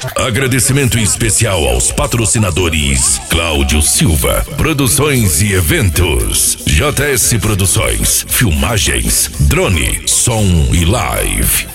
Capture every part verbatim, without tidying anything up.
Agradecimento especial aos patrocinadores Cláudio Silva, Produções e Eventos, J S Produções, Filmagens, Drone, Som e Live.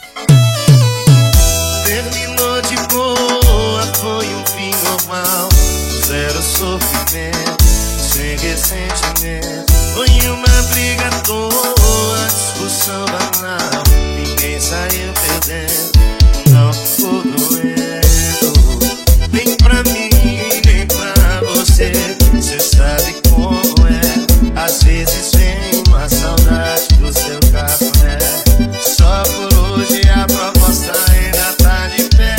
Terminou de boa, foi um fim normal, zero sofrimento, sem ressentimento. Foi uma briga à toa, discussão banal, ninguém saiu perdendo, não ficou doendo. Nem pra mim, nem pra você, cê sabe como é. Às vezes vem uma saudade do seu cafuné. Só por hoje a proposta ainda tá de pé.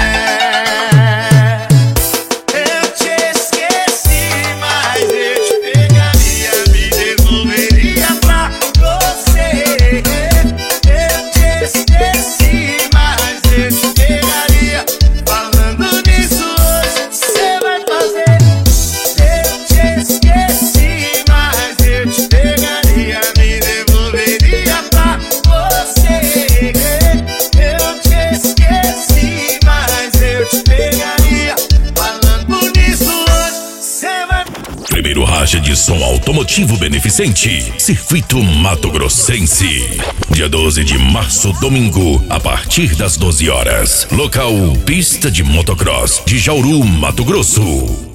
Eu te esqueci, mas eu te pegaria, me devolveria pra você. Eu te esqueci, mas eu te pegaria. Falando nisso hoje, cê vai fazer. Eu te esqueci, mas eu te pegaria, me devolveria pra você. Eu te esqueci, mas eu te pegaria. Falando nisso hoje, cê vai. Primeiro racha de som automotivo beneficente, Circuito Mato Grossense. Dia doze de março, domingo, a partir das doze horas. Local, pista de motocross de Jauru, Mato Grosso.